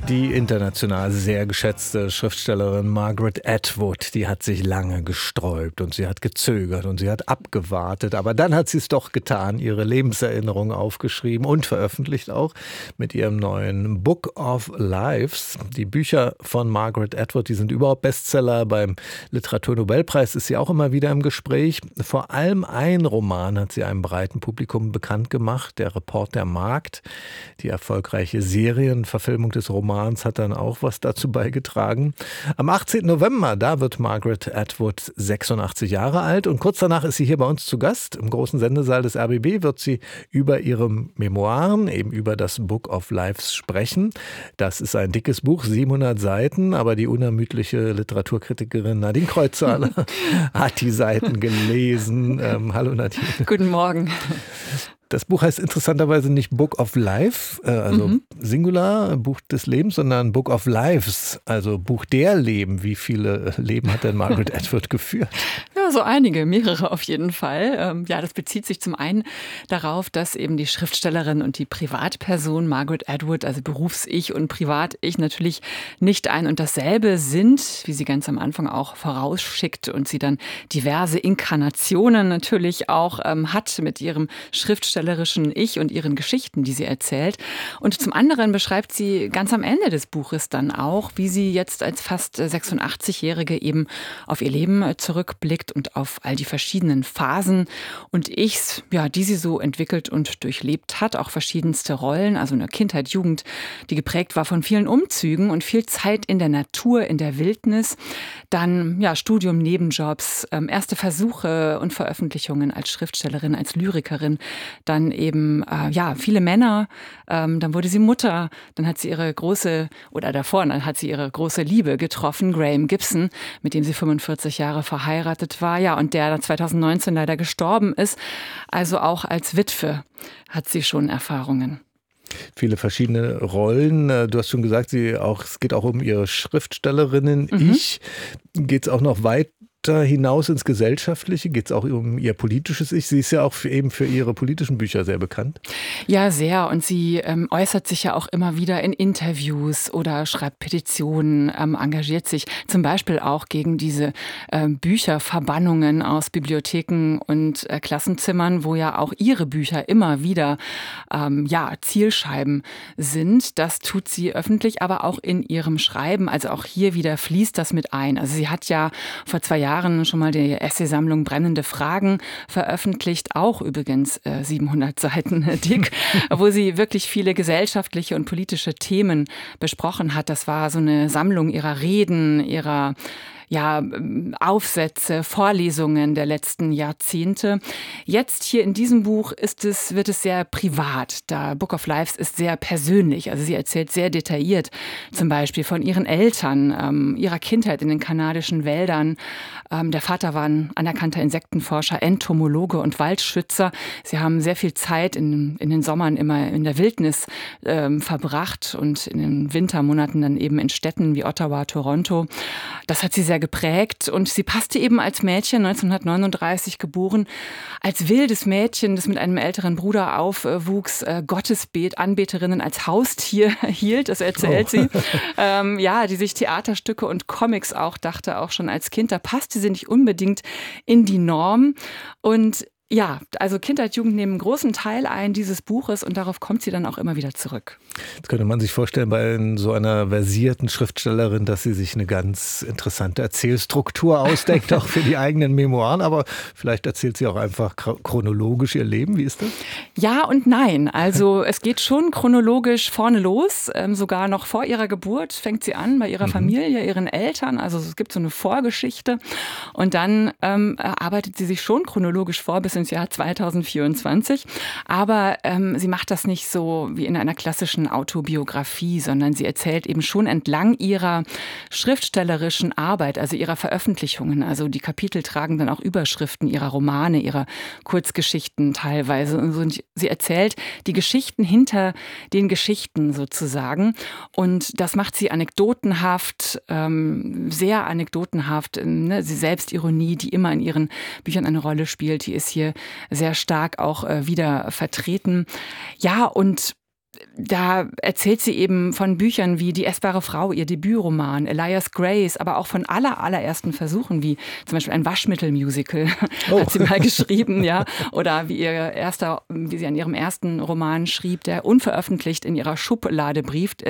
Die international sehr geschätzte Schriftstellerin Margaret Atwood, die hat sich lange gesträubt und sie hat gezögert und sie hat abgewartet. Aber dann hat sie es doch getan, ihre Lebenserinnerungen aufgeschrieben und veröffentlicht auch mit ihrem neuen Book of Lives. Die Bücher von Margaret Atwood, die sind überhaupt Bestseller. Beim Literaturnobelpreis ist sie auch immer wieder im Gespräch. Vor allem ein Roman hat sie einem breiten Publikum bekannt gemacht, Der Report der Magd. Die erfolgreiche Serienverfilmung des Romans hat dann auch was dazu beigetragen. Am 18. November, da wird Margaret Atwood 86 Jahre alt und kurz danach ist sie hier bei uns zu Gast. Im großen Sendesaal des RBB wird sie über ihre Memoiren, eben über das Book of Lives sprechen. Das ist ein dickes Buch, 700 Seiten, aber die unermüdliche Literaturkritikerin Nadine Kreuzhaler hat die Seiten gelesen. Hallo Nadine. Guten Morgen. Das Buch heißt interessanterweise nicht Book of Life, also Singular, Buch des Lebens, sondern Book of Lives, also Buch der Leben. Wie viele Leben hat denn Margaret Atwood geführt? Ja, so einige, mehrere auf jeden Fall. Ja, das bezieht sich zum einen darauf, dass eben die Schriftstellerin und die Privatperson Margaret Atwood, also Berufs-Ich und Privat-Ich, natürlich nicht ein und dasselbe sind, wie sie ganz am Anfang auch vorausschickt und sie dann diverse Inkarnationen natürlich auch hat mit ihrem schriftstellerischen Ich und ihren Geschichten, die sie erzählt. Und zum anderen beschreibt sie ganz am Ende des Buches dann auch, wie sie jetzt als fast 86-Jährige eben auf ihr Leben zurückblickt und auf all die verschiedenen Phasen und Ichs, ja, die sie so entwickelt und durchlebt hat, auch verschiedenste Rollen, also eine Kindheit, Jugend, die geprägt war von vielen Umzügen und viel Zeit in der Natur, in der Wildnis, dann ja Studium, Nebenjobs, erste Versuche und Veröffentlichungen als Schriftstellerin, als Lyrikerin, dann eben ja viele Männer, dann wurde sie Mutter, dann hat sie ihre große, oder davor, dann hat sie ihre große Liebe getroffen, Graham Gibson, mit dem sie 45 Jahre verheiratet war, ja, und der 2019 leider gestorben ist. Also auch als Witwe hat sie schon Erfahrungen. Viele verschiedene Rollen. Du hast schon gesagt, es geht auch um ihre Schriftstellerinnen-Ich. Geht es auch noch weiter hinaus ins Gesellschaftliche? Geht es auch um ihr politisches Ich? Sie ist ja auch eben für ihre politischen Bücher sehr bekannt. Ja, sehr. Und sie äußert sich ja auch immer wieder in Interviews oder schreibt Petitionen, engagiert sich zum Beispiel auch gegen diese Bücherverbannungen aus Bibliotheken und Klassenzimmern, wo ja auch ihre Bücher immer wieder Zielscheiben sind. Das tut sie öffentlich, aber auch in ihrem Schreiben. Also auch hier wieder fließt das mit ein. Also sie hat ja vor 2 Jahren schon mal die Essaysammlung Brennende Fragen veröffentlicht, auch übrigens 700 Seiten dick, wo sie wirklich viele gesellschaftliche und politische Themen besprochen hat. Das war so eine Sammlung ihrer Reden, ihrer Aufsätze, Vorlesungen der letzten Jahrzehnte. Jetzt hier in diesem Buch wird es sehr privat. Der Book of Lives ist sehr persönlich. Also sie erzählt sehr detailliert zum Beispiel von ihren Eltern, ihrer Kindheit in den kanadischen Wäldern. Der Vater war ein anerkannter Insektenforscher, Entomologe und Waldschützer. Sie haben sehr viel Zeit in den Sommern immer in der Wildnis verbracht und in den Wintermonaten dann eben in Städten wie Ottawa, Toronto. Das hat sie sehr geprägt und sie passte eben als Mädchen, 1939 geboren, als wildes Mädchen, das mit einem älteren Bruder aufwuchs, Anbeterinnen als Haustier hielt, das erzählt sie. Die sich Theaterstücke und Comics auch dachte, auch schon als Kind, da passte sie nicht unbedingt in die Norm und ja, also Kindheit, Jugend nehmen einen großen Teil ein dieses Buches und darauf kommt sie dann auch immer wieder zurück. Jetzt könnte man sich vorstellen, bei so einer versierten Schriftstellerin, dass sie sich eine ganz interessante Erzählstruktur ausdenkt, auch für die eigenen Memoiren, aber vielleicht erzählt sie auch einfach chronologisch ihr Leben. Wie ist das? Ja und nein. Also es geht schon chronologisch vorne los, sogar noch vor ihrer Geburt fängt sie an, bei ihrer Familie, ihren Eltern. Also es gibt so eine Vorgeschichte und dann arbeitet sie sich schon chronologisch vor bis ins Jahr 2024. Aber sie macht das nicht so wie in einer klassischen Autobiografie, sondern sie erzählt eben schon entlang ihrer schriftstellerischen Arbeit, also ihrer Veröffentlichungen. Also die Kapitel tragen dann auch Überschriften ihrer Romane, ihrer Kurzgeschichten teilweise. Und sie erzählt die Geschichten hinter den Geschichten sozusagen. Und das macht sie anekdotenhaft, sehr anekdotenhaft. Ne? Sie Selbstironie, die immer in ihren Büchern eine Rolle spielt, die ist hier sehr stark auch wieder vertreten. Ja, und Da erzählt sie eben von Büchern wie Die essbare Frau, ihr Debütroman, Elias Grace, aber auch von allerersten Versuchen, wie zum Beispiel ein Waschmittelmusical, hat sie mal geschrieben, ja. Oder wie sie an ihrem ersten Roman schrieb, der unveröffentlicht in ihrer Schublade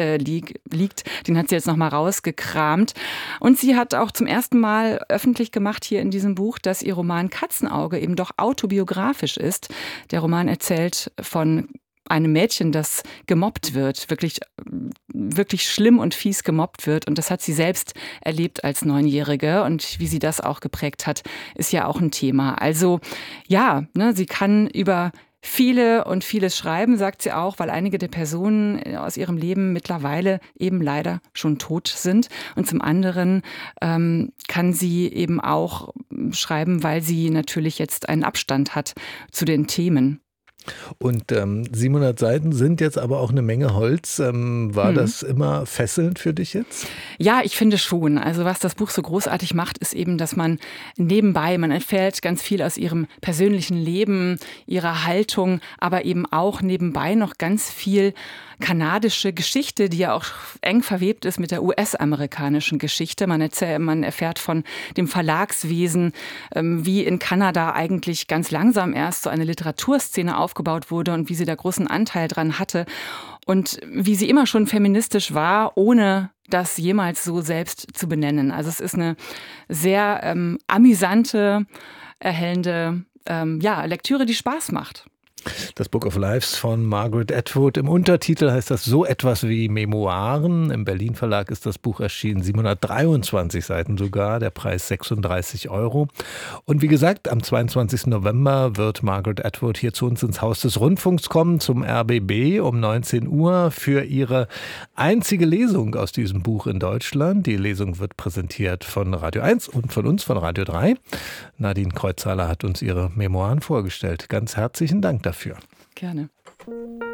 liegt. Den hat sie jetzt nochmal rausgekramt. Und sie hat auch zum ersten Mal öffentlich gemacht hier in diesem Buch, dass ihr Roman Katzenauge eben doch autobiografisch ist. Der Roman erzählt von einem Mädchen, das gemobbt wird, wirklich, wirklich schlimm und fies gemobbt wird. Und das hat sie selbst erlebt als 9-Jährige. Und wie sie das auch geprägt hat, ist ja auch ein Thema. Also ja, sie kann über vieles schreiben, sagt sie auch, weil einige der Personen aus ihrem Leben mittlerweile eben leider schon tot sind. Und zum anderen kann sie eben auch schreiben, weil sie natürlich jetzt einen Abstand hat zu den Themen. Und 700 Seiten sind jetzt aber auch eine Menge Holz. War das immer fesselnd für dich jetzt? Ja, ich finde schon. Also was das Buch so großartig macht, ist eben, dass man man erfährt ganz viel aus ihrem persönlichen Leben, ihrer Haltung, aber eben auch nebenbei noch ganz viel kanadische Geschichte, die ja auch eng verwebt ist mit der US-amerikanischen Geschichte. Man erfährt von dem Verlagswesen, wie in Kanada eigentlich ganz langsam erst so eine Literaturszene aufgebaut wurde und wie sie da großen Anteil dran hatte und wie sie immer schon feministisch war, ohne das jemals so selbst zu benennen. Also es ist eine sehr amüsante, erhellende Lektüre, die Spaß macht. Das Book of Lives von Margaret Atwood. Im Untertitel heißt das so etwas wie Memoiren. Im Berlin Verlag ist das Buch erschienen, 723 Seiten sogar, der Preis 36 €. Und wie gesagt, am 22. November wird Margaret Atwood hier zu uns ins Haus des Rundfunks kommen, zum RBB um 19 Uhr für ihre einzige Lesung aus diesem Buch in Deutschland. Die Lesung wird präsentiert von Radio 1 und von uns, von Radio 3. Nadine Kreuzhaler hat uns ihre Memoiren vorgestellt. Ganz herzlichen Dank dafür. Gerne.